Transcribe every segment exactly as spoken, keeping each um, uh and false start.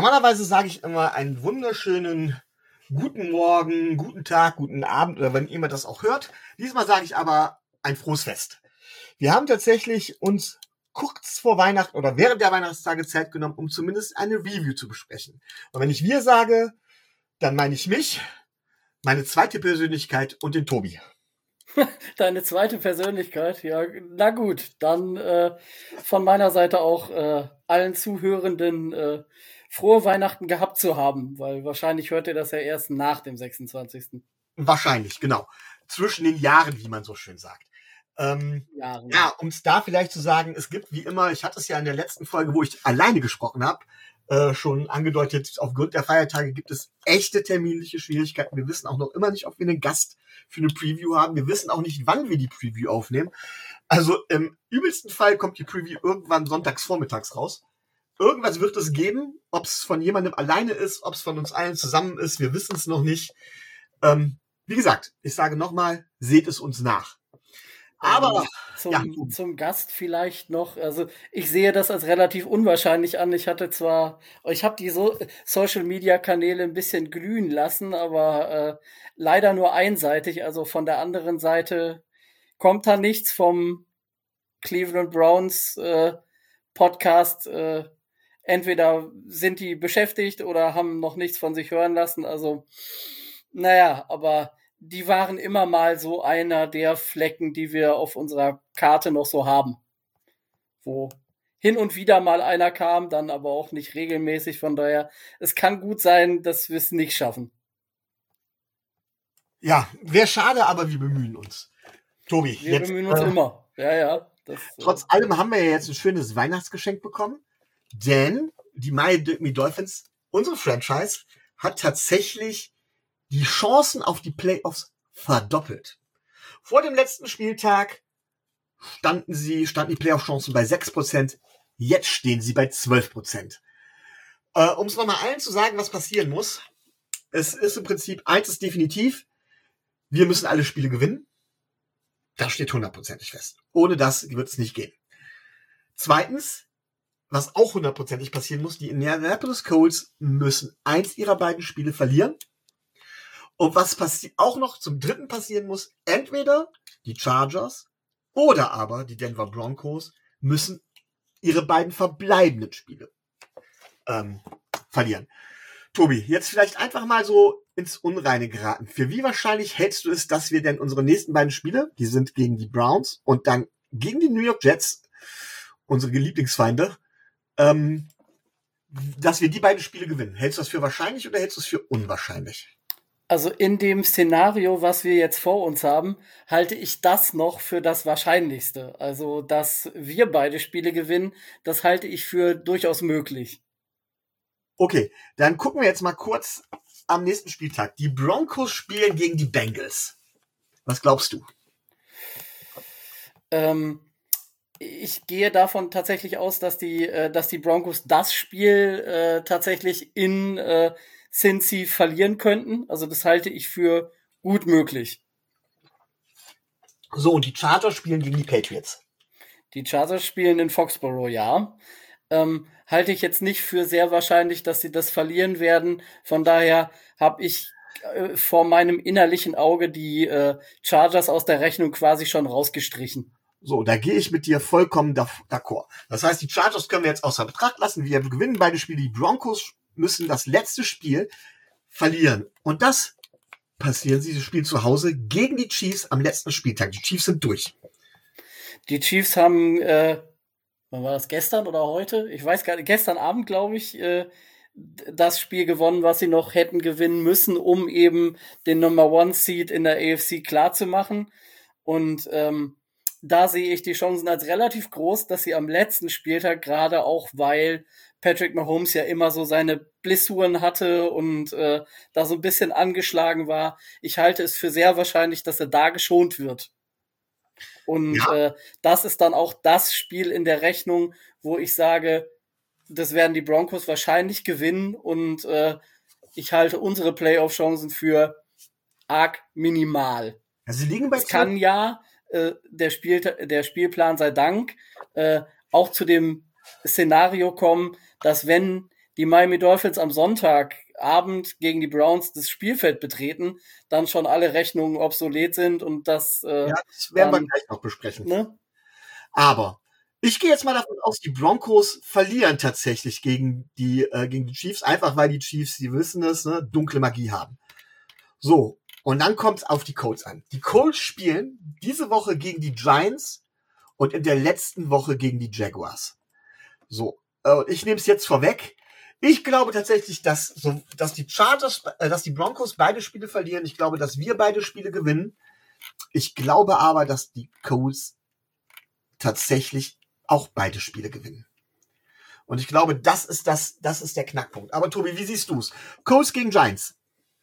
Normalerweise sage ich immer einen wunderschönen guten Morgen, guten Tag, guten Abend oder wenn jemand das auch hört. Diesmal sage ich aber ein frohes Fest. Wir haben tatsächlich uns kurz vor Weihnachten oder während der Weihnachtstage Zeit genommen, um zumindest eine Review zu besprechen. Und wenn ich wir sage, dann meine ich mich, meine zweite Persönlichkeit und den Tobi. Deine zweite Persönlichkeit, ja, na gut, dann äh, von meiner Seite auch äh, allen Zuhörenden äh, frohe Weihnachten gehabt zu haben, weil wahrscheinlich hört ihr das ja erst nach dem sechsundzwanzigsten Wahrscheinlich, genau. Zwischen den Jahren, wie man so schön sagt. Ähm, Jahren. Ja, um es da vielleicht zu sagen, es gibt wie immer, ich hatte es ja in der letzten Folge, wo ich alleine gesprochen habe, äh, schon angedeutet, aufgrund der Feiertage gibt es echte terminliche Schwierigkeiten. Wir wissen auch noch immer nicht, ob wir einen Gast für eine Preview haben. Wir wissen auch nicht, wann wir die Preview aufnehmen. Also im übelsten Fall kommt die Preview irgendwann sonntags vormittags raus. Irgendwas wird es geben, ob es von jemandem alleine ist, ob es von uns allen zusammen ist, wir wissen es noch nicht. Ähm, wie gesagt, ich sage nochmal, seht es uns nach. Aber zum, ja. zum Gast vielleicht noch, also ich sehe das als relativ unwahrscheinlich an. Ich hatte zwar, ich habe die so Social-Media-Kanäle ein bisschen glühen lassen, aber äh, leider nur einseitig. Also von der anderen Seite kommt da nichts vom Cleveland Browns äh, Podcast. Äh, entweder sind die beschäftigt oder haben noch nichts von sich hören lassen. Also naja, aber die waren immer mal so einer der Flecken, die wir auf unserer Karte noch so haben. Wo hin und wieder mal einer kam, dann aber auch nicht regelmäßig. Von daher, es kann gut sein, dass wir es nicht schaffen. Ja, wäre schade, aber wir bemühen uns. Tobi, wir jetzt, bemühen uns äh, immer. Ja, ja. Das, trotz äh, allem haben wir ja jetzt ein schönes Weihnachtsgeschenk bekommen, denn die Miami Dolphins, unsere Franchise, hat tatsächlich die Chancen auf die Playoffs verdoppelt. Vor dem letzten Spieltag standen sie, standen die Playoff-Chancen bei sechs Prozent. Jetzt stehen sie bei zwölf Prozent. Äh, um es nochmal allen zu sagen, was passieren muss. Es ist im Prinzip, eins ist definitiv, wir müssen alle Spiele gewinnen. Das steht hundertprozentig fest. Ohne das wird es nicht gehen. Zweitens, was auch hundertprozentig passieren muss, die Indianapolis Colts müssen eins ihrer beiden Spiele verlieren. Und was passi- auch noch zum dritten passieren muss, entweder die Chargers oder aber die Denver Broncos müssen ihre beiden verbleibenden Spiele ähm, verlieren. Tobi, jetzt vielleicht einfach mal so ins Unreine geraten. Für wie wahrscheinlich hältst du es, dass wir denn unsere nächsten beiden Spiele, die sind gegen die Browns und dann gegen die New York Jets, unsere Lieblingsfeinde, ähm, dass wir die beiden Spiele gewinnen? Hältst du das für wahrscheinlich oder hältst du es für unwahrscheinlich? Also in dem Szenario, was wir jetzt vor uns haben, halte ich das noch für das Wahrscheinlichste. Also, dass wir beide Spiele gewinnen, das halte ich für durchaus möglich. Okay, dann gucken wir jetzt mal kurz am nächsten Spieltag. Die Broncos spielen gegen die Bengals. Was glaubst du? Ähm, ich gehe davon tatsächlich aus, dass die, äh, dass die Broncos das Spiel äh, tatsächlich in äh, Cincy verlieren könnten. Also das halte ich für gut möglich. So, und die Chargers spielen gegen die Patriots. Die Chargers spielen in Foxborough, ja. Ähm, halte ich jetzt nicht für sehr wahrscheinlich, dass sie das verlieren werden. Von daher habe ich äh, vor meinem innerlichen Auge die äh, Chargers aus der Rechnung quasi schon rausgestrichen. So, da gehe ich mit dir vollkommen d'accord. Das heißt, die Chargers können wir jetzt außer Betracht lassen. Wir gewinnen beide Spiele. Die Broncos müssen das letzte Spiel verlieren. Und das passieren sie, das Spiel zu Hause gegen die Chiefs am letzten Spieltag. Die Chiefs sind durch. Die Chiefs haben, äh, wann war das, gestern oder heute? Ich weiß gar nicht, gestern Abend, glaube ich, äh, das Spiel gewonnen, was sie noch hätten gewinnen müssen, um eben den Number One Seed in der A F C klar zu machen. Und ähm, da sehe ich die Chancen als relativ groß, dass sie am letzten Spieltag, gerade auch weil Patrick Mahomes ja immer so seine Blessuren hatte und äh, da so ein bisschen angeschlagen war, ich halte es für sehr wahrscheinlich, dass er da geschont wird. Und ja. äh, das ist dann auch das Spiel in der Rechnung, wo ich sage, das werden die Broncos wahrscheinlich gewinnen und äh, ich halte unsere Playoff-Chancen für arg minimal. Also sie liegen bei es kann ja äh, der, Spiel, der Spielplan sei Dank äh, auch zu dem Szenario kommen, dass wenn die Miami Dolphins am Sonntagabend gegen die Browns das Spielfeld betreten, dann schon alle Rechnungen obsolet sind und das äh, Ja, das werden dann, wir gleich noch besprechen. ne? Aber ich gehe jetzt mal davon aus, die Broncos verlieren tatsächlich gegen die, äh, gegen die Chiefs, einfach weil die Chiefs, die wissen es, ne, dunkle Magie haben. So, und dann kommt es auf die Colts an. Die Colts spielen diese Woche gegen die Giants und in der letzten Woche gegen die Jaguars. So, äh, ich nehme es jetzt vorweg. Ich glaube tatsächlich, dass, so, dass die Chargers, äh, dass die Broncos beide Spiele verlieren. Ich glaube, dass wir beide Spiele gewinnen. Ich glaube aber, dass die Colts tatsächlich auch beide Spiele gewinnen. Und ich glaube, das ist das, das ist der Knackpunkt. Aber Tobi, wie siehst du's? Colts gegen Giants.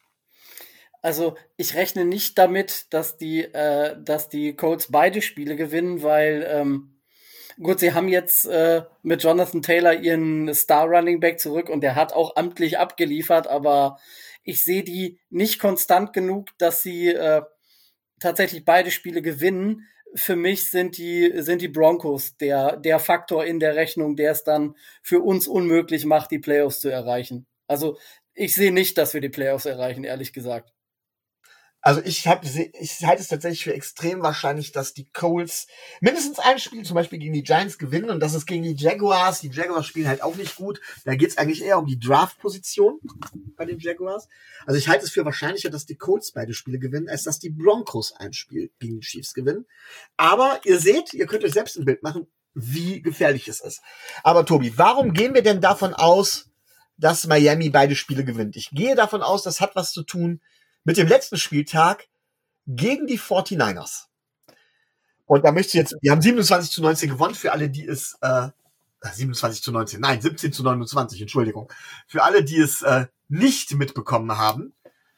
Also ich rechne nicht damit, dass die, äh, dass die Colts beide Spiele gewinnen, weil ähm, gut, sie haben jetzt äh, mit Jonathan Taylor ihren Star Running Back zurück und der hat auch amtlich abgeliefert, aber ich sehe die nicht konstant genug, dass sie äh, tatsächlich beide Spiele gewinnen. Für mich sind die, sind die Broncos der, der Faktor in der Rechnung, der es dann für uns unmöglich macht, die Playoffs zu erreichen. Also ich sehe nicht, dass wir die Playoffs erreichen, ehrlich gesagt. Also ich habe, ich halte es tatsächlich für extrem wahrscheinlich, dass die Colts mindestens ein Spiel zum Beispiel gegen die Giants gewinnen und das ist gegen die Jaguars. Die Jaguars spielen halt auch nicht gut. Da geht es eigentlich eher um die Draft-Position bei den Jaguars. Also ich halte es für wahrscheinlicher, dass die Colts beide Spiele gewinnen, als dass die Broncos ein Spiel gegen die Chiefs gewinnen. Aber ihr seht, ihr könnt euch selbst ein Bild machen, wie gefährlich es ist. Aber Tobi, warum gehen wir denn davon aus, dass Miami beide Spiele gewinnt? Ich gehe davon aus, das hat was zu tun mit dem letzten Spieltag gegen die forty-niners. Und da möchte ich jetzt, wir haben siebenundzwanzig zu neunzehn gewonnen, für alle, die es, äh, siebenundzwanzig zu neunzehn, nein, siebzehn zu neunundzwanzig, Entschuldigung. Für alle, die es äh, nicht mitbekommen haben,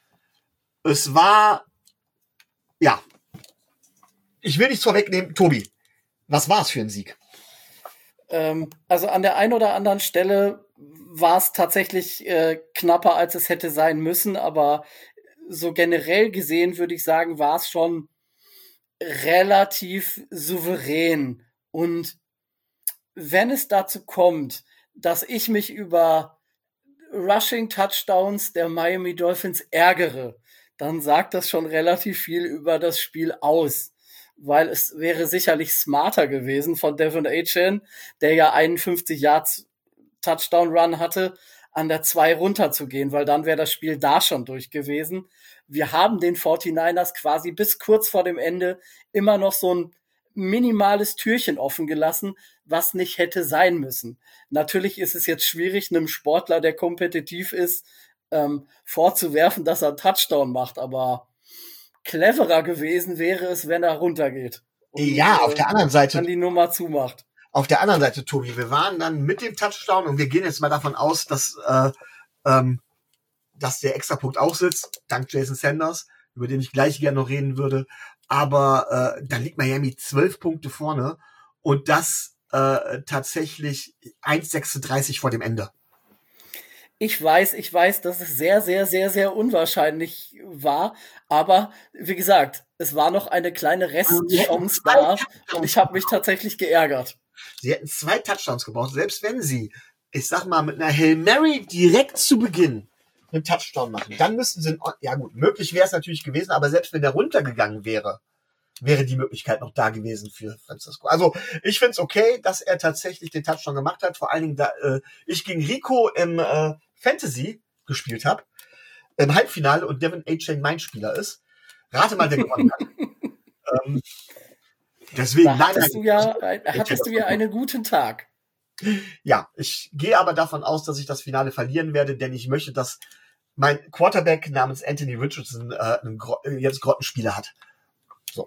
es war, ja, ich will nichts vorwegnehmen, Tobi, was war es für ein Sieg? Ähm, also an der einen oder anderen Stelle war es tatsächlich äh, knapper, als es hätte sein müssen, aber so generell gesehen würde ich sagen, war es schon relativ souverän. Und wenn es dazu kommt, dass ich mich über Rushing Touchdowns der Miami Dolphins ärgere, dann sagt das schon relativ viel über das Spiel aus. Weil es wäre sicherlich smarter gewesen von Devon Achane, der ja einundfünfzig Yards Touchdown Run hatte, an der zwei runterzugehen, weil dann wäre das Spiel da schon durch gewesen. Wir haben den forty-niners quasi bis kurz vor dem Ende immer noch so ein minimales Türchen offen gelassen, was nicht hätte sein müssen. Natürlich ist es jetzt schwierig, einem Sportler, der kompetitiv ist, ähm, vorzuwerfen, dass er einen Touchdown macht, aber cleverer gewesen wäre es, wenn er runtergeht. Und, ja, auf äh, der anderen Seite. Dann die Nummer zumacht. Auf der anderen Seite, Tobi, wir waren dann mit dem Touchdown und wir gehen jetzt mal davon aus, dass, äh, ähm, dass der Extrapunkt auch sitzt, dank Jason Sanders, über den ich gleich gerne noch reden würde. Aber äh, da liegt Miami zwölf Punkte vorne und das äh, tatsächlich eins sechsunddreißig vor dem Ende. Ich weiß, ich weiß, dass es sehr, sehr, sehr, sehr unwahrscheinlich war. Aber wie gesagt, es war noch eine kleine Restchance da und ich habe mich tatsächlich geärgert. Sie hätten zwei Touchdowns gebraucht, selbst wenn sie, ich sag mal, mit einer Hail Mary direkt zu Beginn einen Touchdown machen. Dann müssten sie, ja gut, möglich wäre es natürlich gewesen, aber selbst wenn der runtergegangen wäre, wäre die Möglichkeit noch da gewesen für Francisco. Also ich finde es okay, dass er tatsächlich den Touchdown gemacht hat. Vor allen Dingen, da äh, ich gegen Rico im äh, Fantasy gespielt habe, im Halbfinale und Devon Achane mein Spieler ist. Rate mal, wer gewonnen hat. ähm, deswegen, da hattest nein, du ja, hattest du ja einen guten Tag. Ja, ich gehe aber davon aus, dass ich das Finale verlieren werde, denn ich möchte, dass mein Quarterback namens Anthony Richardson äh, einen Gro- jetzt Grottenspieler hat. So.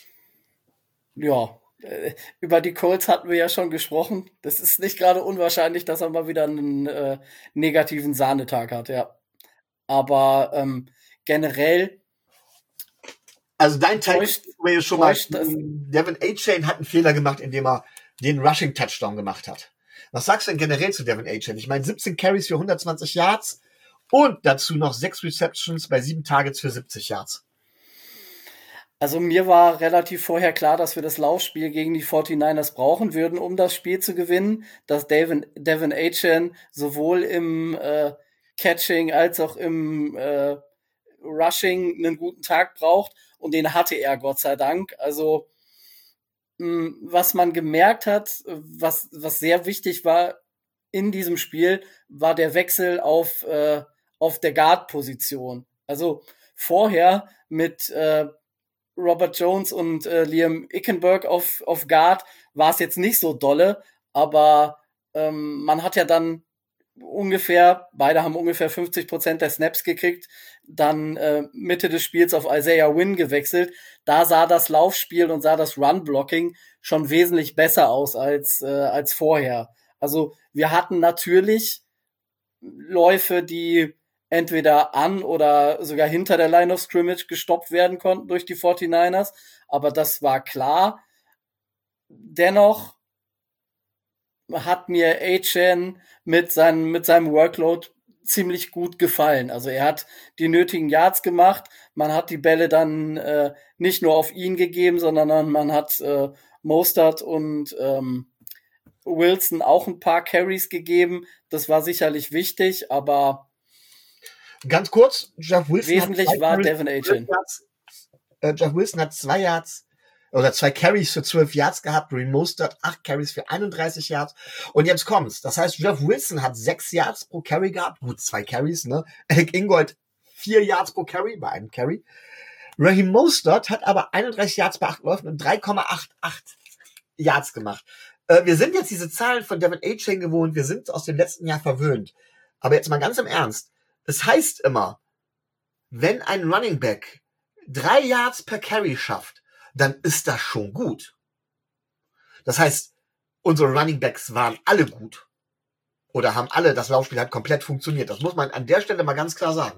Ja, äh, über die Colts hatten wir ja schon gesprochen. Das ist nicht gerade unwahrscheinlich, dass er mal wieder einen äh, negativen Sahnetag hat, ja. Aber ähm, generell also dein Teil wäre schon mal, Devon Achane hat einen Fehler gemacht, indem er den Rushing Touchdown gemacht hat. Was sagst du denn generell zu Devon Achane? Ich meine, siebzehn Carries für hundertzwanzig Yards und dazu noch sechs Receptions bei sieben Targets für siebzig Yards. Also mir war relativ vorher klar, dass wir das Laufspiel gegen die forty-niners brauchen würden, um das Spiel zu gewinnen, dass Devin, Devin Achane sowohl im äh, Catching als auch im äh, Rushing einen guten Tag braucht und den hatte er, Gott sei Dank. Also mh, was man gemerkt hat, was, was sehr wichtig war in diesem Spiel, war der Wechsel auf, äh, auf der Guard-Position. Also vorher mit äh, Robert Jones und äh, Liam Ickenberg auf, auf Guard war es jetzt nicht so dolle, aber ähm, man hat ja dann ungefähr, beide haben ungefähr fünfzig Prozent der Snaps gekriegt, dann äh, Mitte des Spiels auf Isaiah Wynn gewechselt. Da sah das Laufspiel und sah das Run-Blocking schon wesentlich besser aus als, äh, als vorher. Also wir hatten natürlich Läufe, die entweder an oder sogar hinter der Line of Scrimmage gestoppt werden konnten durch die forty-niners, aber das war klar. Dennoch hat mir Achane mit seinem, mit seinem Workload ziemlich gut gefallen. Also er hat die nötigen Yards gemacht, man hat die Bälle dann äh, nicht nur auf ihn gegeben, sondern man hat äh, Mostert und ähm, Wilson auch ein paar Carries gegeben. Das war sicherlich wichtig, aber ganz kurz, Jeff Wilson wesentlich hat war Carries, Devin Achane. äh, Jeff Wilson hat zwei Yards oder zwei Carries für zwölf Yards gehabt, Raheem Mostert acht Carries für einunddreißig Yards. Und jetzt kommt's. Das heißt, Jeff Wilson hat sechs Yards pro Carry gehabt. Gut, zwei Carries, ne? Eric Ingold vier Yards pro Carry bei einem Carry. Raheem Mostert hat aber einunddreißig Yards bei acht Läufen und drei Komma achtundachtzig Yards gemacht. Äh, wir sind jetzt diese Zahlen von Devin Achane gewohnt. Wir sind aus dem letzten Jahr verwöhnt. Aber jetzt mal ganz im Ernst. Es heißt immer, wenn ein Running Back drei Yards per Carry schafft, dann ist das schon gut. Das heißt, unsere Running Backs waren alle gut. Oder haben alle, das Laufspiel hat komplett funktioniert. Das muss man an der Stelle mal ganz klar sagen.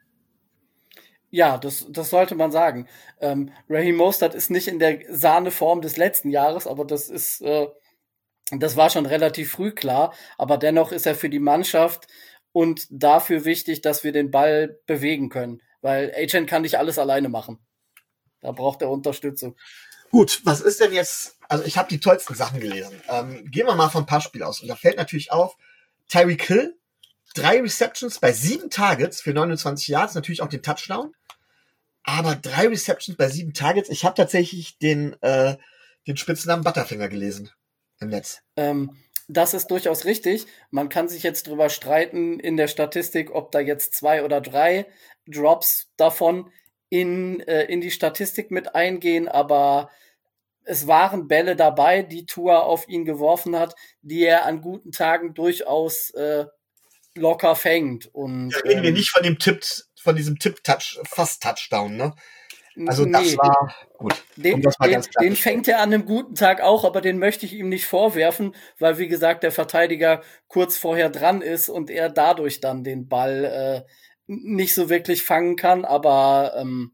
Ja, das, das sollte man sagen. Ähm, Raheem Mostert ist nicht in der Sahneform des letzten Jahres, aber das ist, äh, das war schon relativ früh klar. Aber dennoch ist er für die Mannschaft und dafür wichtig, dass wir den Ball bewegen können. Weil Achane kann nicht alles alleine machen. Da braucht er Unterstützung. Gut, was ist denn jetzt, also ich habe die tollsten Sachen gelesen. Ähm, gehen wir mal von Passspiel aus. Und da fällt natürlich auf, Tyreek Hill, drei Receptions bei sieben Targets für neunundzwanzig Yards, natürlich auch den Touchdown. Aber drei Receptions bei sieben Targets. Ich habe tatsächlich den, äh, den Spitznamen Butterfinger gelesen im Netz. Ähm, das ist durchaus richtig. Man kann sich jetzt drüber streiten in der Statistik, ob da jetzt zwei oder drei Drops davon in, äh, in die Statistik mit eingehen, aber es waren Bälle dabei, die Tua auf ihn geworfen hat, die er an guten Tagen durchaus äh, locker fängt. Und, ja, reden ähm, wir nicht von dem Tipp, von diesem Tipp-Touch, fast Touchdown, ne? Also nee, das war gut. Den, Um das mal den, ganz klar den zu stellen. fängt er an einem guten Tag auch, aber den möchte ich ihm nicht vorwerfen, weil, wie gesagt, der Verteidiger kurz vorher dran ist und er dadurch dann den Ball äh, nicht so wirklich fangen kann. Aber ähm,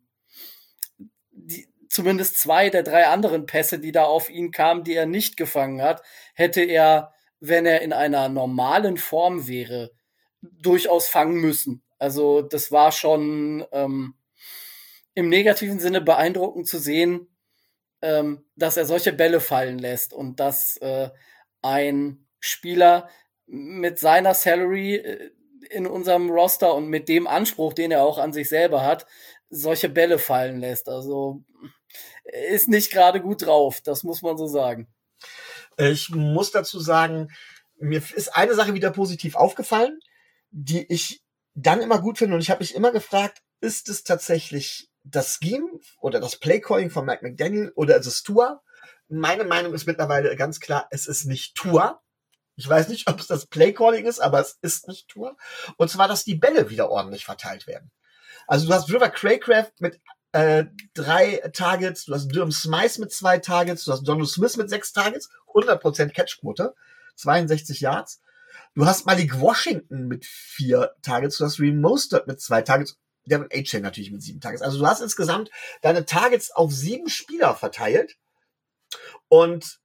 die, zumindest zwei der drei anderen Pässe, die da auf ihn kamen, die er nicht gefangen hat, hätte er, wenn er in einer normalen Form wäre, durchaus fangen müssen. Also das war schon ähm, im negativen Sinne beeindruckend zu sehen, ähm, dass er solche Bälle fallen lässt und dass äh, ein Spieler mit seiner Salary äh, in unserem Roster und mit dem Anspruch, den er auch an sich selber hat, solche Bälle fallen lässt. Also ist nicht gerade gut drauf, das muss man so sagen. Ich muss dazu sagen, mir ist eine Sache wieder positiv aufgefallen, die ich dann immer gut finde. Und ich habe mich immer gefragt, ist es tatsächlich das Scheme oder das Playcalling von Mike McDaniel oder ist es Tua? Meine Meinung ist mittlerweile ganz klar, es ist nicht Tua. Ich weiß nicht, ob es das Playcalling ist, aber es ist nicht Tua. Und zwar, dass die Bälle wieder ordentlich verteilt werden. Also du hast River Craycraft mit äh, drei Targets, du hast Durham Smythe mit zwei Targets, du hast Donald Smith mit sechs Targets, hundert Prozent Catchquote, zweiundsechzig Yards. Du hast Malik Washington mit vier Targets, du hast Raheem Mostert mit zwei Targets, Devin Achane natürlich mit sieben Targets. Also du hast insgesamt deine Targets auf sieben Spieler verteilt. Und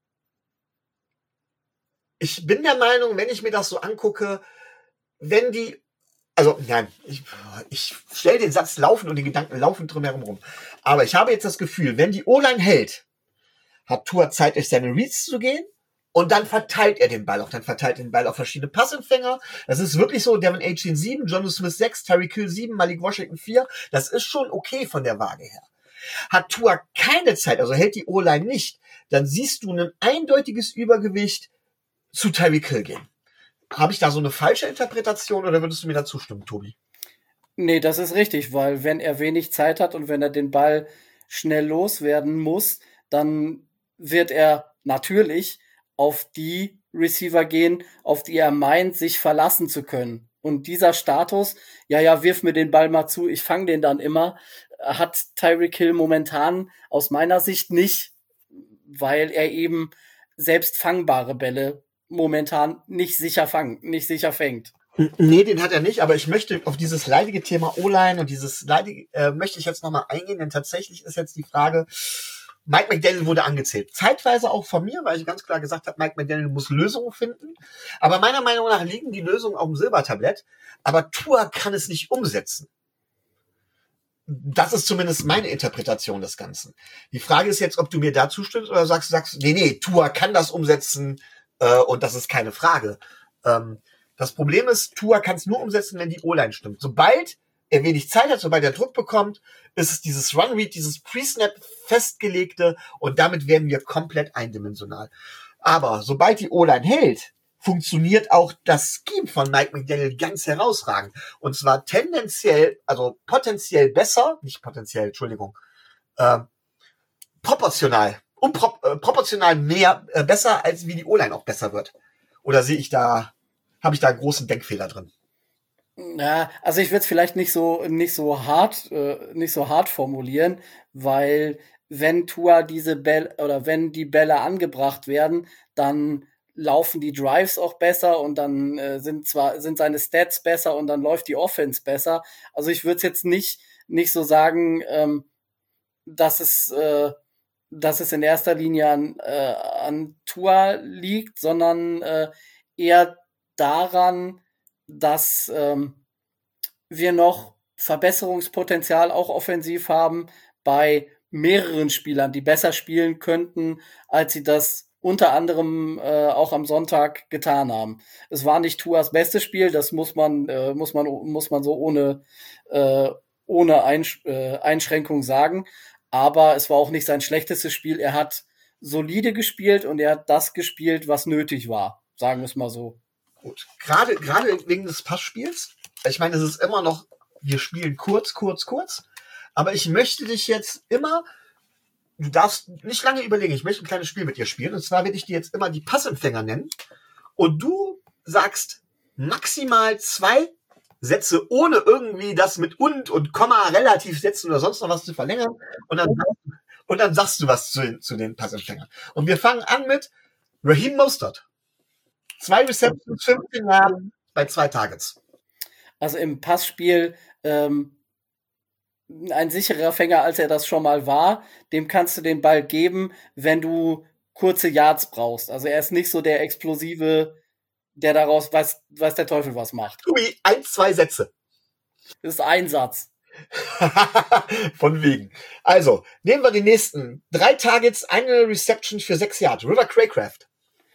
ich bin der Meinung, wenn ich mir das so angucke, wenn die Also, nein, ich, ich stelle den Satz laufend und die Gedanken laufen drum herum rum. Aber ich habe jetzt das Gefühl, wenn die O-Line hält, hat Tua Zeit, durch seine Reads zu gehen und dann verteilt er den Ball auch. Dann verteilt er den Ball auf verschiedene Passempfänger. Das ist wirklich so, Devin Achane sieben, Jonnu Smith sechs, Tyreek Hill sieben, Malik Washington vier. Das ist schon okay von der Waage her. Hat Tua keine Zeit, also hält die O-Line nicht, dann siehst du ein eindeutiges Übergewicht zu Tyreek Hill gehen. Habe ich da so eine falsche Interpretation oder würdest du mir da zustimmen, Tobi? Nee, das ist richtig, weil wenn er wenig Zeit hat und wenn er den Ball schnell loswerden muss, dann wird er natürlich auf die Receiver gehen, auf die er meint, sich verlassen zu können. Und dieser Status, ja, ja, wirf mir den Ball mal zu, ich fange den dann immer, hat Tyreek Hill momentan aus meiner Sicht nicht, weil er eben selbst fangbare Bälle momentan nicht sicher fang, nicht sicher fängt. Nee, den hat er nicht, aber ich möchte auf dieses leidige Thema O-Line und dieses leidige, äh, möchte ich jetzt nochmal eingehen, denn tatsächlich ist jetzt die Frage, Mike McDaniel wurde angezählt. Zeitweise auch von mir, weil ich ganz klar gesagt habe, Mike McDaniel muss Lösungen finden. Aber meiner Meinung nach liegen die Lösungen auf dem Silbertablett, aber Tua kann es nicht umsetzen. Das ist zumindest meine Interpretation des Ganzen. Die Frage ist jetzt, ob du mir da zustimmst oder sagst, sagst, nee, nee, Tua kann das umsetzen, und das ist keine Frage. Ähm, das Problem ist, Tua kann es nur umsetzen, wenn die O-Line stimmt. Sobald er wenig Zeit hat, sobald er Druck bekommt, ist es dieses Run-Read, dieses Pre-Snap festgelegte und damit werden wir komplett eindimensional. Aber sobald die O-Line hält, funktioniert auch das Scheme von Mike McDaniel ganz herausragend. Und zwar tendenziell, also potenziell besser, nicht potenziell, Entschuldigung, äh, proportional. Unpro- äh, proportional mehr äh, besser, als wie die O-Line auch besser wird. Oder sehe ich da, habe ich da einen großen Denkfehler drin? Ja, also ich würde es vielleicht nicht so nicht so hart äh, nicht so hart formulieren, weil wenn Tua diese Bälle oder wenn die Bälle angebracht werden, dann laufen die Drives auch besser und dann äh, sind zwar sind seine Stats besser und dann läuft die Offense besser. Also ich würde es jetzt nicht nicht so sagen, ähm, dass es äh, dass es in erster Linie an, äh, an Tua liegt, sondern äh, eher daran, dass ähm, wir noch Verbesserungspotenzial auch offensiv haben bei mehreren Spielern, die besser spielen könnten, als sie das unter anderem äh, auch am Sonntag getan haben. Es war nicht Tuas bestes Spiel, das muss man äh, muss man muss man so ohne äh, ohne Einsch- äh, Einschränkung sagen. Aber es war auch nicht sein schlechtestes Spiel. Er hat solide gespielt und er hat das gespielt, was nötig war. Sagen wir es mal so. Gut. Gerade, gerade wegen des Passspiels. Ich meine, es ist immer noch, wir spielen kurz, kurz, kurz. Aber ich möchte dich jetzt immer, du darfst nicht lange überlegen, ich möchte ein kleines Spiel mit dir spielen. Und zwar werde ich dir jetzt immer die Passempfänger nennen. Und du sagst maximal zwei Sätze, ohne irgendwie das mit und und Komma relativ setzen oder sonst noch was zu verlängern. Und dann, und dann sagst du was zu, zu den Passempfängern. Und wir fangen an mit Raheem Mostert. Zwei Receptions, fünfzehn Yards bei zwei Targets. Also im Passspiel ähm, ein sicherer Fänger, als er das schon mal war. Dem kannst du den Ball geben, wenn du kurze Yards brauchst. Also er ist nicht so der explosive, der daraus weiß, weiß der Teufel was macht. Tobi, ein, zwei Sätze. Das ist ein Satz. Von wegen. Also, nehmen wir die nächsten. Drei Targets, eine Reception für sechs Yards. River Craycraft.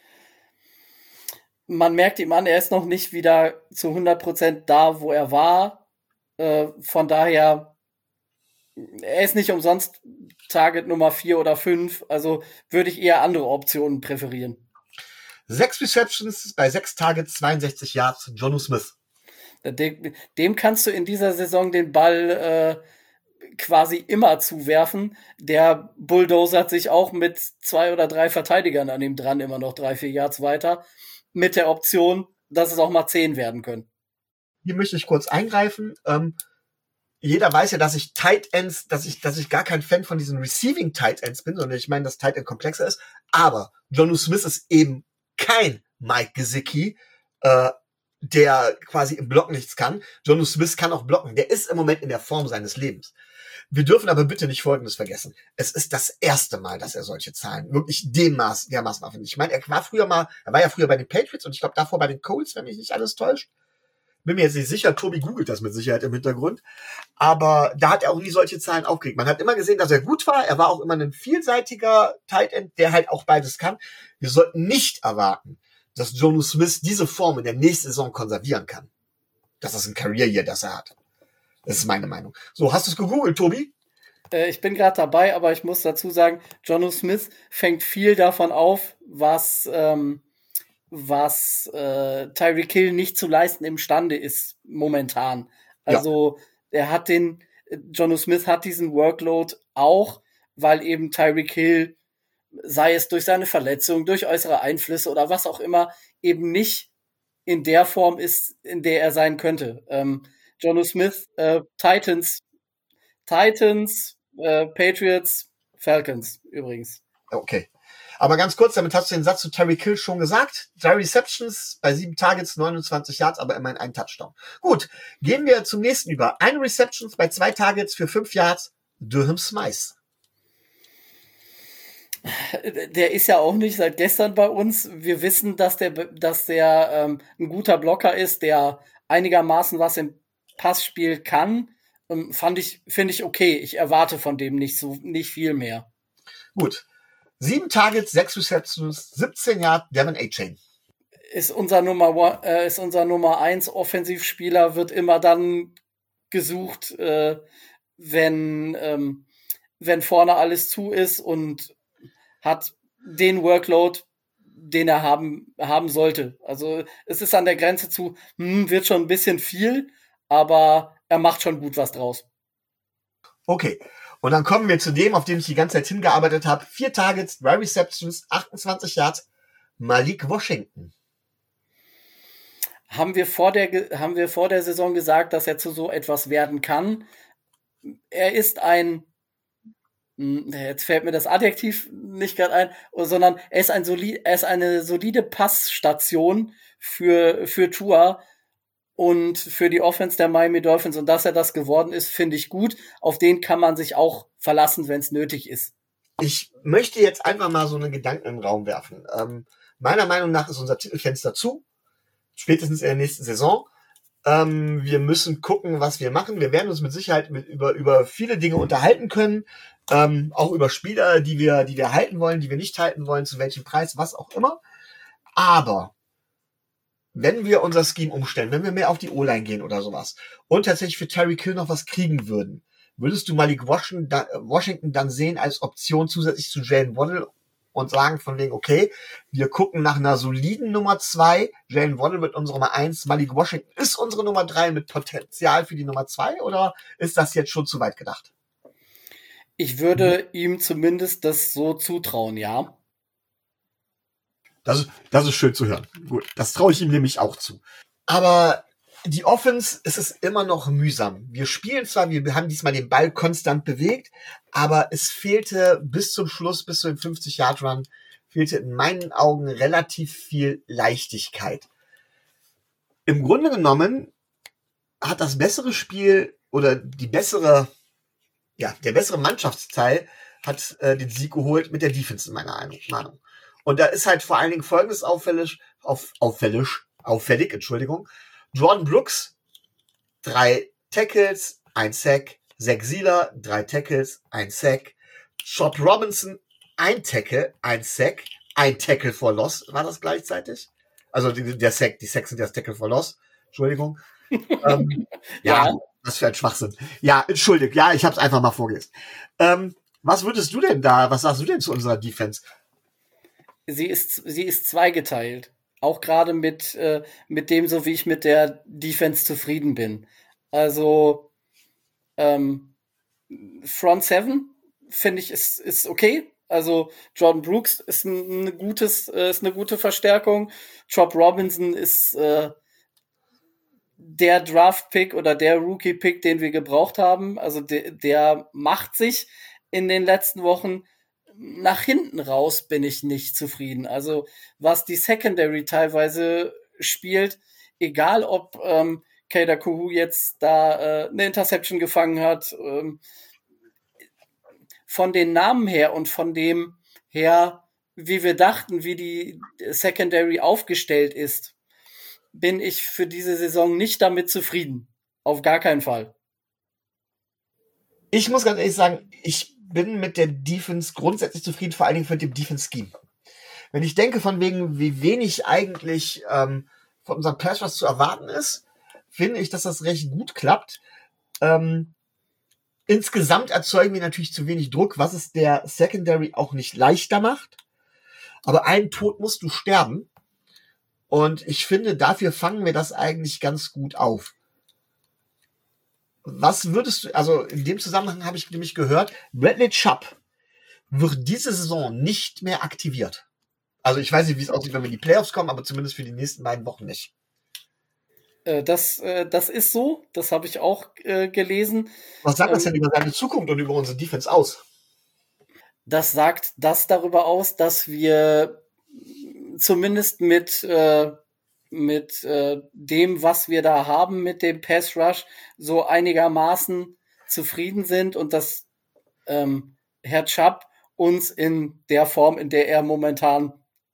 Man merkt ihm an, er ist noch nicht wieder zu hundert Prozent da, wo er war. Äh, von daher, er ist nicht umsonst Target Nummer vier oder fünf. Also würde ich eher andere Optionen präferieren. Sechs Receptions bei sechs Targets, zweiundsechzig Yards, Jonnu Smith. Dem, dem kannst du in dieser Saison den Ball äh, quasi immer zuwerfen. Der bulldozert sich auch mit zwei oder drei Verteidigern an ihm dran, immer noch drei, vier Yards weiter. Mit der Option, dass es auch mal zehn werden können. Hier möchte ich kurz eingreifen. Ähm, jeder weiß ja, dass ich Tight Ends, dass ich, dass ich gar kein Fan von diesen Receiving Tight Ends bin, sondern ich meine, dass Tight End komplexer ist. Aber Jonnu Smith ist eben kein Mike Gesicki, äh, der quasi im Block nichts kann. Jonnu Smith kann auch blocken. Der ist im Moment in der Form seines Lebens. Wir dürfen aber bitte nicht Folgendes vergessen. Es ist das erste Mal, dass er solche Zahlen wirklich dem Maß, dermaßen aufnimmt. Ich meine, er war früher mal, er war ja früher bei den Patriots und ich glaube davor bei den Colts, wenn mich nicht alles täuscht. bin mir jetzt nicht sicher, Tobi googelt das mit Sicherheit im Hintergrund, aber da hat er auch nie solche Zahlen aufgelegt. Man hat immer gesehen, dass er gut war, er war auch immer ein vielseitiger Tight End, der halt auch beides kann. Wir sollten nicht erwarten, dass Jonnu Smith diese Form in der nächsten Saison konservieren kann. Das ist ein Career Year, das er hat. Das ist meine Meinung. So, hast du es gegoogelt, Tobi? Äh, ich bin gerade dabei, aber ich muss dazu sagen, Jonnu Smith fängt viel davon auf, was, ähm, was äh, Tyreek Hill nicht zu leisten imstande ist momentan. Also ja. er hat den, Jonnu Smith hat diesen Workload auch, weil eben Tyreek Hill, sei es durch seine Verletzung, durch äußere Einflüsse oder was auch immer, eben nicht in der Form ist, in der er sein könnte. Ähm, Jonnu Smith, äh, Titans, Titans, äh, Patriots, Falcons übrigens. Okay. Aber ganz kurz, damit hast du den Satz zu Tyreek Hill schon gesagt. Drei Receptions bei sieben Targets, neunundzwanzig Yards, aber immerhin ein Touchdown. Gut, gehen wir zum nächsten über. Eine Receptions bei zwei Targets für fünf Yards, Durham Smythe. Der ist ja auch nicht seit gestern bei uns. Wir wissen, dass der, dass der ähm, ein guter Blocker ist, der einigermaßen was im Passspiel kann. Ähm, fand ich, finde ich okay. Ich erwarte von dem nicht so, nicht viel mehr. Gut. Sieben Targets, sechs Receptions, siebzehn Yards, Devon A-Chain. Ist unser Nummer one, äh, ist unser Nummer eins Offensivspieler, wird immer dann gesucht, äh, wenn, ähm, wenn vorne alles zu ist und hat den Workload, den er haben, haben sollte. Also es ist an der Grenze zu, hm, wird schon ein bisschen viel, aber er macht schon gut was draus. Okay, und dann kommen wir zu dem, auf den ich die ganze Zeit hingearbeitet habe. Vier Targets, drei Receptions, achtundzwanzig Yards, Malik Washington. Haben wir vor der, haben wir vor der Saison gesagt, dass er zu so etwas werden kann. Er ist ein Jetzt fällt mir das Adjektiv nicht gerade ein, sondern er ist, ein solid, er ist eine solide Passstation für, für Tua und für die Offense der Miami Dolphins. Und dass er das geworden ist, finde ich gut. Auf den kann man sich auch verlassen, wenn es nötig ist. Ich möchte jetzt einfach mal so einen Gedanken in den Raum werfen. Ähm, meiner Meinung nach ist unser Titelfenster zu, spätestens in der nächsten Saison. Ähm, wir müssen gucken, was wir machen. Wir werden uns mit Sicherheit mit, über, über viele Dinge unterhalten können. Ähm, auch über Spieler, die wir, die wir halten wollen, die wir nicht halten wollen, zu welchem Preis, was auch immer. Aber wenn wir unser Scheme umstellen, wenn wir mehr auf die O-Line gehen oder sowas und tatsächlich für Tyreek Hill noch was kriegen würden, würdest du Malik Washington dann sehen als Option zusätzlich zu Jalen Waddle und sagen von wegen, okay, wir gucken nach einer soliden Nummer zwei, Jalen Waddle wird unsere Nummer eins, Malik Washington ist unsere Nummer drei mit Potenzial für die Nummer zwei, oder ist das jetzt schon zu weit gedacht? Ich würde mhm. ihm zumindest das so zutrauen, ja. Das, das ist schön zu hören. Gut, das traue ich ihm nämlich auch zu. Aber die Offense, es ist immer noch mühsam. Wir spielen zwar, wir haben diesmal den Ball konstant bewegt, aber es fehlte bis zum Schluss, bis zu dem fünfzig-Yard-Run, fehlte in meinen Augen relativ viel Leichtigkeit. Im Grunde genommen hat das bessere Spiel oder die bessere, ja, der bessere Mannschaftsteil hat äh, den Sieg geholt mit der Defense in meiner Meinung. Und da ist halt vor allen Dingen Folgendes auffällig, auf, auffällig, auffällig, Entschuldigung. Jordan Brooks, drei Tackles, ein Sack. Zach Sieler, drei Tackles, ein Sack. Chop Robinson, ein Tackle, ein Sack, ein Tackle for Loss, war das gleichzeitig? Also die, der Sack, die Sacks sind das Tackle for Loss. Entschuldigung. ähm, ja, ja, was für ein Schwachsinn. Ja, entschuldigt, ja, ich hab's einfach mal vorgelesen. Ähm, was würdest du denn da, was sagst du denn zu unserer Defense? Sie ist, sie ist zweigeteilt. Auch gerade mit, äh, mit dem, so wie ich mit der Defense zufrieden bin. Also, ähm, Front Seven, finde ich, ist, ist okay. Also, Jordan Brooks ist ein, ein gutes, äh, ist eine gute Verstärkung. Chop Robinson ist, äh, der Draft-Pick oder der Rookie-Pick, den wir gebraucht haben. Also, de, der macht sich in den letzten Wochen. Nach hinten raus bin ich nicht zufrieden. Also was die Secondary teilweise spielt, egal ob ähm, Kader Kuhu jetzt da äh, eine Interception gefangen hat, ähm, von den Namen her und von dem her, wie wir dachten, wie die Secondary aufgestellt ist, bin ich für diese Saison nicht damit zufrieden. Auf gar keinen Fall. Ich muss ganz ehrlich sagen, ich bin mit der Defense grundsätzlich zufrieden, vor allen Dingen mit dem Defense-Scheme. Wenn ich denke, von wegen, wie wenig eigentlich ähm, von unserem Pass was zu erwarten ist, finde ich, dass das recht gut klappt. Ähm, insgesamt erzeugen wir natürlich zu wenig Druck, was es der Secondary auch nicht leichter macht. Aber einen Tod musst du sterben. Und ich finde, dafür fangen wir das eigentlich ganz gut auf. Was würdest du, also in dem Zusammenhang habe ich nämlich gehört, Bradley Chubb wird diese Saison nicht mehr aktiviert. Also ich weiß nicht, wie es aussieht, wenn wir in die Playoffs kommen, aber zumindest für die nächsten beiden Wochen nicht. Äh, das, äh, das ist so, das habe ich auch äh, gelesen. Was sagt das Ähm, denn über seine Zukunft und über unsere Defense aus? Das sagt das darüber aus, dass wir zumindest mit, äh, mit äh, dem, was wir da haben, mit dem Pass Rush, so einigermaßen zufrieden sind und dass ähm, Herr Chubb uns in der Form, in der er momentan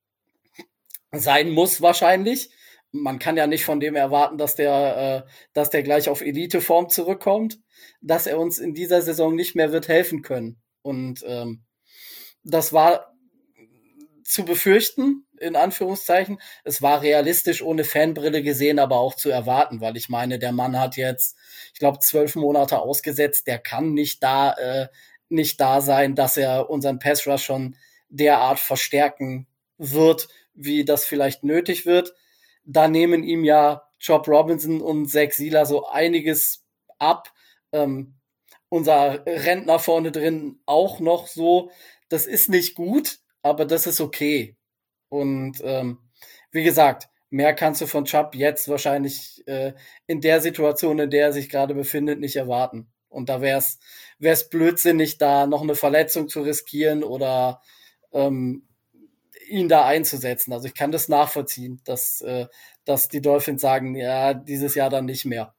sein muss, wahrscheinlich. Man kann ja nicht von dem erwarten, dass der, äh, dass der gleich auf Eliteform zurückkommt, dass er uns in dieser Saison nicht mehr wird helfen können. Und ähm, das war zu befürchten, in Anführungszeichen. Es war realistisch ohne Fanbrille gesehen, aber auch zu erwarten, weil ich meine, der Mann hat jetzt, ich glaube, zwölf Monate ausgesetzt. Der kann nicht da, äh, nicht da sein, dass er unseren Pass Rush schon derart verstärken wird, wie das vielleicht nötig wird. Da nehmen ihm ja Job Robinson und Zach Sieler so einiges ab. Ähm, unser Rentner vorne drin auch noch so. Das ist nicht gut, aber das ist okay. Und ähm, wie gesagt, mehr kannst du von Chubb jetzt wahrscheinlich äh, in der Situation, in der er sich gerade befindet, nicht erwarten. Und da wäre es wär's blödsinnig, da noch eine Verletzung zu riskieren oder ähm, ihn da einzusetzen. Also ich kann das nachvollziehen, dass, äh, dass die Dolphins sagen, ja, dieses Jahr dann nicht mehr.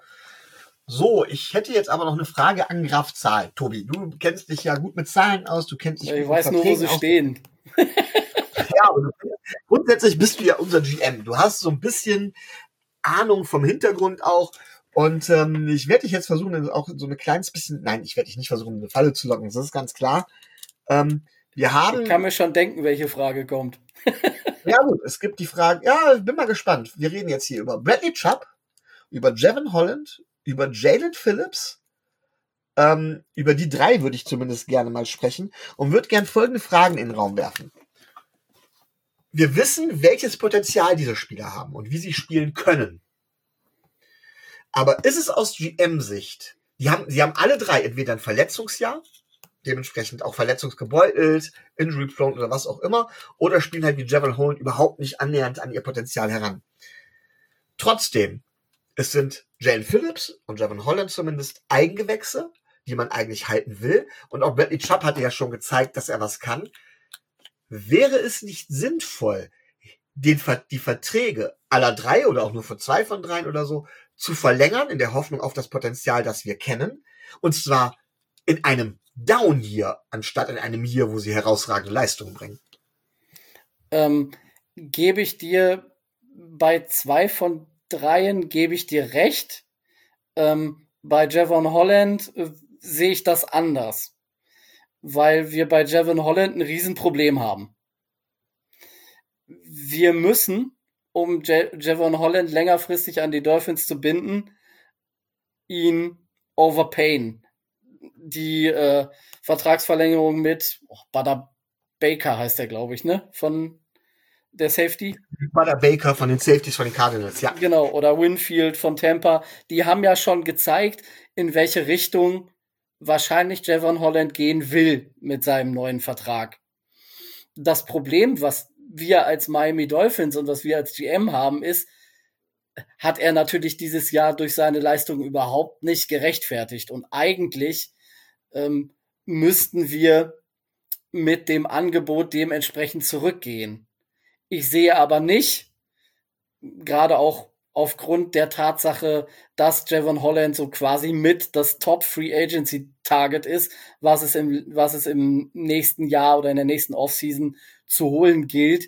So, ich hätte jetzt aber noch eine Frage an Graf Zahl. Tobi, du kennst dich ja gut mit Zahlen aus, du kennst dich Ich gut weiß mit nur, wo Verträgen sie aus. stehen. Ja, und grundsätzlich bist du ja unser G M. Du hast so ein bisschen Ahnung vom Hintergrund auch. Und ähm, ich werde dich jetzt versuchen, auch so ein kleines bisschen, nein, ich werde dich nicht versuchen, in eine Falle zu locken, das ist ganz klar. Ähm, wir haben. Ich kann mir schon denken, welche Frage kommt. Ja gut, es gibt die Frage, ja, ich bin mal gespannt. Wir reden jetzt hier über Bradley Chubb, über Jevon Holland, über Jalen Phillips. Ähm, über die drei würde ich zumindest gerne mal sprechen und würde gern folgende Fragen in den Raum werfen. Wir wissen, welches Potenzial diese Spieler haben und wie sie spielen können. Aber ist es aus G M-Sicht, die haben, sie haben alle drei entweder ein Verletzungsjahr, dementsprechend auch verletzungsgebeutelt, injury-prone oder was auch immer, oder spielen halt wie Jevon Holland überhaupt nicht annähernd an ihr Potenzial heran. Trotzdem, es sind Jalen Phillips und Jevon Holland zumindest Eigengewächse, die man eigentlich halten will. Und auch Bradley Chubb hatte ja schon gezeigt, dass er was kann. Wäre es nicht sinnvoll, den, die Verträge aller drei oder auch nur von zwei von dreien oder so zu verlängern, in der Hoffnung auf das Potenzial, das wir kennen? Und zwar in einem Down-Year, anstatt in einem Year, wo sie herausragende Leistungen bringen. Ähm, gebe ich dir bei zwei von dreien gebe ich dir recht. Ähm, bei Jevon Holland äh, sehe ich das anders, weil wir bei Jevon Holland ein Riesenproblem haben. Wir müssen, um Je- Jevon Holland längerfristig an die Dolphins zu binden, ihn overpayen. Die äh, Vertragsverlängerung mit oh, Butter Baker heißt der, glaube ich, ne? Von der Safety. Butter Baker von den Safeties von den Cardinals, ja. Genau, oder Winfield von Tampa. Die haben ja schon gezeigt, in welche Richtung wahrscheinlich Jevon Holland gehen will mit seinem neuen Vertrag. Das Problem, was wir als Miami Dolphins und was wir als G M haben, ist, hat er natürlich dieses Jahr durch seine Leistung überhaupt nicht gerechtfertigt. Und eigentlich ähm, müssten wir mit dem Angebot dementsprechend zurückgehen. Ich sehe aber nicht, gerade auch aufgrund der Tatsache, dass Jevon Holland so quasi mit das Top Free Agency Target ist, was es im, was es im nächsten Jahr oder in der nächsten Offseason zu holen gilt,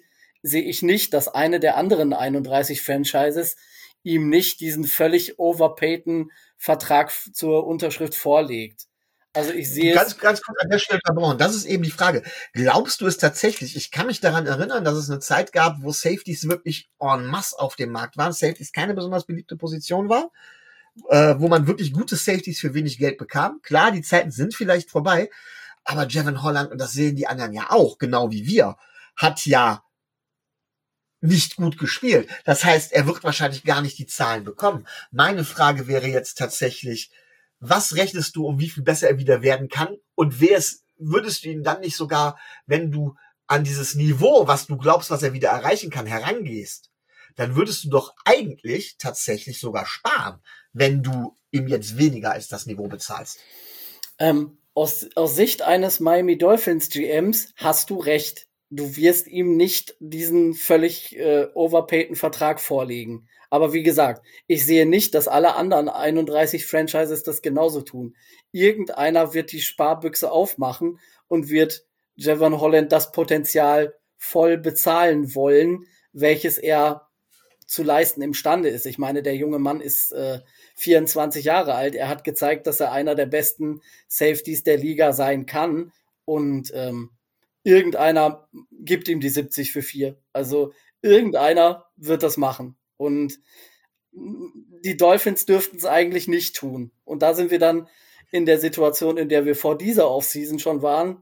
sehe ich nicht, dass eine der anderen einunddreißig Franchises ihm nicht diesen völlig overpayten Vertrag zur Unterschrift vorlegt. Also ich sehe ganz, es. Ganz kurz an der Stelle unterbrochen. Das ist eben die Frage. Glaubst du es tatsächlich? Ich kann mich daran erinnern, dass es eine Zeit gab, wo Safeties wirklich en masse auf dem Markt waren. Safeties keine besonders beliebte Position war, äh, wo man wirklich gute Safeties für wenig Geld bekam. Klar, die Zeiten sind vielleicht vorbei, aber Jevon Holland, und das sehen die anderen ja auch, genau wie wir, hat ja nicht gut gespielt. Das heißt, er wird wahrscheinlich gar nicht die Zahlen bekommen. Meine Frage wäre jetzt tatsächlich, was rechnest du, um wie viel besser er wieder werden kann? Und wär's, würdest du ihn dann nicht sogar, wenn du an dieses Niveau, was du glaubst, was er wieder erreichen kann, herangehst, dann würdest du doch eigentlich tatsächlich sogar sparen, wenn du ihm jetzt weniger als das Niveau bezahlst. Ähm, aus, aus Sicht eines Miami Dolphins G Ms hast du recht. Du wirst ihm nicht diesen völlig äh, overpayten Vertrag vorlegen. Aber wie gesagt, ich sehe nicht, dass alle anderen einunddreißig Franchises das genauso tun. Irgendeiner wird die Sparbüchse aufmachen und wird Jevon Holland das Potenzial voll bezahlen wollen, welches er zu leisten imstande ist. Ich meine, der junge Mann ist äh, vierundzwanzig Jahre alt. Er hat gezeigt, dass er einer der besten Safeties der Liga sein kann. Und ähm, irgendeiner gibt ihm die siebzig für vier. Also irgendeiner wird das machen. Und die Dolphins dürften es eigentlich nicht tun. Und da sind wir dann in der Situation, in der wir vor dieser Offseason schon waren.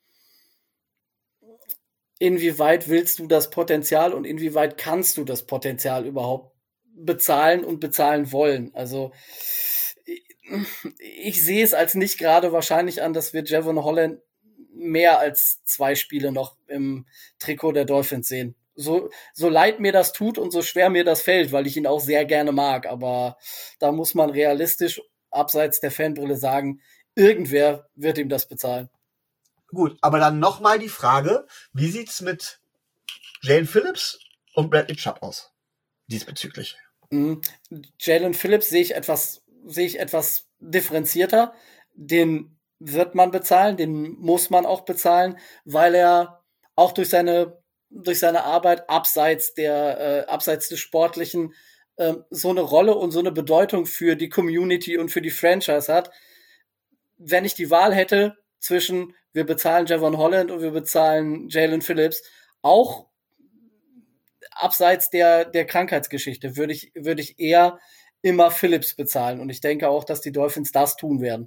Inwieweit willst du das Potenzial und inwieweit kannst du das Potenzial überhaupt bezahlen und bezahlen wollen? Also ich, ich sehe es als nicht gerade wahrscheinlich an, dass wir Jevon Holland mehr als zwei Spiele noch im Trikot der Dolphins sehen. So, so leid mir das tut und so schwer mir das fällt, weil ich ihn auch sehr gerne mag, aber da muss man realistisch abseits der Fanbrille sagen, irgendwer wird ihm das bezahlen. Gut, aber dann nochmal die Frage, wie sieht's mit Jalen Phillips und Bradley Chubb aus diesbezüglich? Mhm. Jalen Phillips sehe ich etwas, sehe ich etwas differenzierter. Den wird man bezahlen, den muss man auch bezahlen, weil er auch durch seine durch seine Arbeit abseits der äh, abseits des Sportlichen äh, so eine Rolle und so eine Bedeutung für die Community und für die Franchise hat. Wenn ich die Wahl hätte zwischen wir bezahlen Jevon Holland und wir bezahlen Jalen Phillips, auch abseits der der Krankheitsgeschichte, würde ich würde ich eher immer Phillips bezahlen und ich denke auch, dass die Dolphins das tun werden.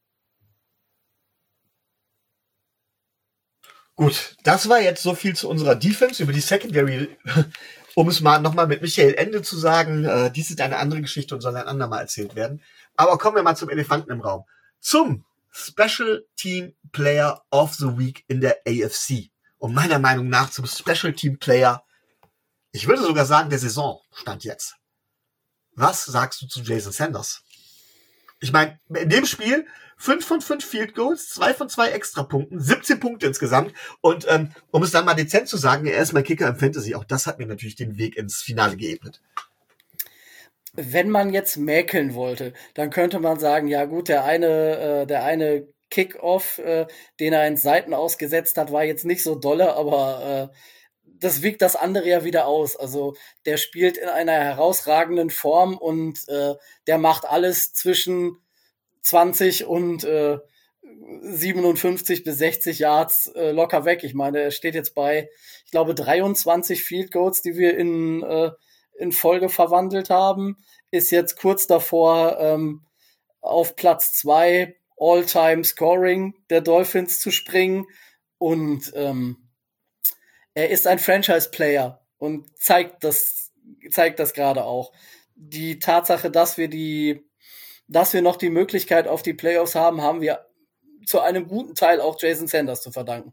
Gut, das war jetzt so viel zu unserer Defense über die Secondary. Um es mal nochmal mit Michael Ende zu sagen, äh, dies ist eine andere Geschichte und soll ein andermal erzählt werden. Aber kommen wir mal zum Elefanten im Raum. Zum Special Team Player of the Week in der A F C. Und meiner Meinung nach zum Special Team Player, ich würde sogar sagen, der Saison stand jetzt. Was sagst du zu Jason Sanders? Ich meine, in dem Spiel fünf von fünf Field Goals, zwei von zwei Extrapunkten, siebzehn Punkte insgesamt. Und ähm, um es dann mal dezent zu sagen, er ist mein Kicker im Fantasy. Auch das hat mir natürlich den Weg ins Finale geebnet. Wenn man jetzt mäkeln wollte, dann könnte man sagen, ja gut, der eine, äh, der eine Kickoff, äh, den er in Seiten ausgesetzt hat, war jetzt nicht so dolle, aber äh, das wiegt das andere ja wieder aus. Also der spielt in einer herausragenden Form und äh, der macht alles zwischen zwanzig und äh, siebenundfünfzig bis sechzig Yards äh, locker weg. Ich meine, er steht jetzt bei, ich glaube, dreiundzwanzig Field Goals, die wir in, äh, in Folge verwandelt haben. Ist jetzt kurz davor, ähm, auf Platz zwei All-Time Scoring der Dolphins zu springen. Und ähm, er ist ein Franchise-Player und zeigt das, zeigt das gerade auch. Die Tatsache, dass wir die, dass wir noch die Möglichkeit auf die Playoffs haben, haben wir zu einem guten Teil auch Jason Sanders zu verdanken.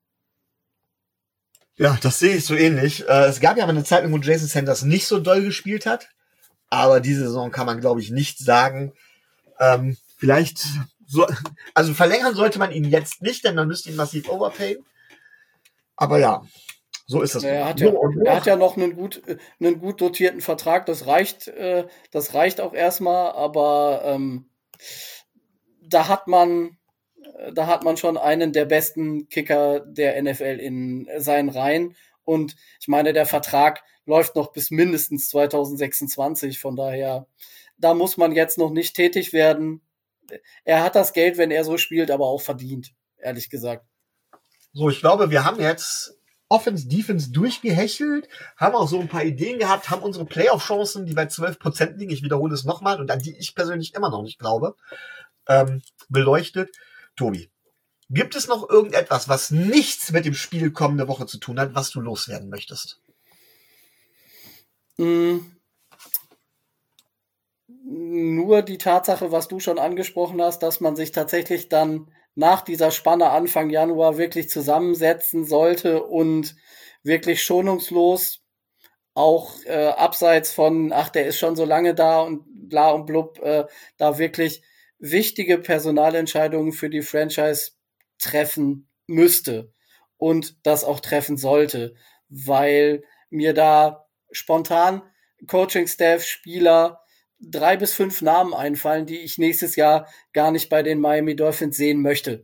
Ja, das sehe ich so ähnlich. Äh, es gab ja mal eine Zeit, wo Jason Sanders nicht so doll gespielt hat. Aber diese Saison kann man, glaube ich, nicht sagen. Ähm, vielleicht so, also verlängern sollte man ihn jetzt nicht, denn man müsste ihn massiv overpayen. Aber ja, so ist das. Er hat, ja, er hat ja noch einen gut, einen gut dotierten Vertrag. Das reicht, äh, das reicht auch erstmal. Aber ähm, da hat man, da hat man schon einen der besten Kicker der N F L in seinen Reihen. Und ich meine, der Vertrag läuft noch bis mindestens zwanzig sechsundzwanzig. Von daher, da muss man jetzt noch nicht tätig werden. Er hat das Geld, wenn er so spielt, aber auch verdient, ehrlich gesagt. So, ich glaube, wir haben jetzt Offense, Defense durchgehechelt, haben auch so ein paar Ideen gehabt, haben unsere Playoff-Chancen, die bei zwölf Prozent liegen, ich wiederhole es nochmal, und an die ich persönlich immer noch nicht glaube, ähm, beleuchtet. Tobi, gibt es noch irgendetwas, was nichts mit dem Spiel kommende Woche zu tun hat, was du loswerden möchtest? Mm. Nur die Tatsache, was du schon angesprochen hast, dass man sich tatsächlich dann nach dieser Spanne Anfang Januar wirklich zusammensetzen sollte und wirklich schonungslos auch äh, abseits von, ach, der ist schon so lange da und bla und blub, äh, da wirklich wichtige Personalentscheidungen für die Franchise treffen müsste und das auch treffen sollte, weil mir da spontan Coaching-Staff, Spieler, drei bis fünf Namen einfallen, die ich nächstes Jahr gar nicht bei den Miami Dolphins sehen möchte.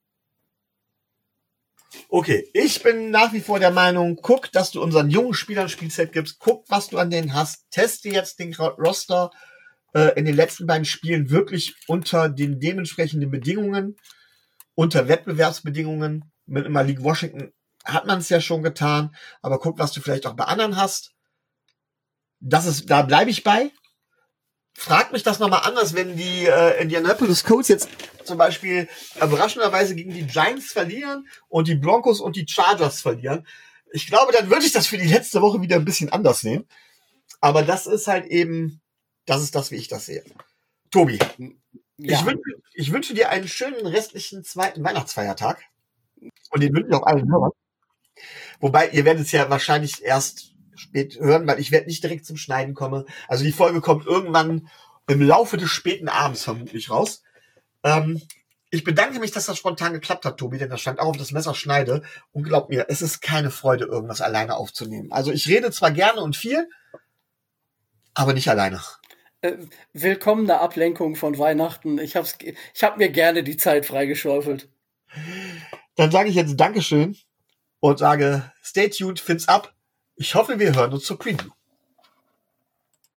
Okay, ich bin nach wie vor der Meinung, guck, dass du unseren jungen Spielern Spielzeit gibst, guck, was du an denen hast, teste jetzt den Roster äh, in den letzten beiden Spielen wirklich unter den dementsprechenden Bedingungen, unter Wettbewerbsbedingungen. Mit Malik Washington hat man es ja schon getan, aber guck, was du vielleicht auch bei anderen hast. Das ist, da bleibe ich bei. Frag mich das nochmal anders, wenn die äh, Indianapolis Colts jetzt zum Beispiel überraschenderweise gegen die Giants verlieren und die Broncos und die Chargers verlieren. Ich glaube, dann würde ich das für die letzte Woche wieder ein bisschen anders nehmen. Aber das ist halt eben, das ist das, wie ich das sehe. Tobi, ja. ich, wünsche, ich wünsche dir einen schönen restlichen zweiten Weihnachtsfeiertag. Und den wünsche ich auch allen Hörern. Wobei, ihr werdet es ja wahrscheinlich erst spät hören, weil ich werde nicht direkt zum Schneiden kommen. Also die Folge kommt irgendwann im Laufe des späten Abends vermutlich raus. Ähm, ich bedanke mich, dass das spontan geklappt hat, Tobi, denn das stand auch auf das Messer Schneide. Und glaub mir, es ist keine Freude, irgendwas alleine aufzunehmen. Also ich rede zwar gerne und viel, aber nicht alleine. Äh, willkommene Ablenkung von Weihnachten. Ich hab's, ich hab mir gerne die Zeit freigeschaufelt. Dann sage ich jetzt Dankeschön und sage, stay tuned, fins up. Ich hoffe, wir hören uns zur Preview.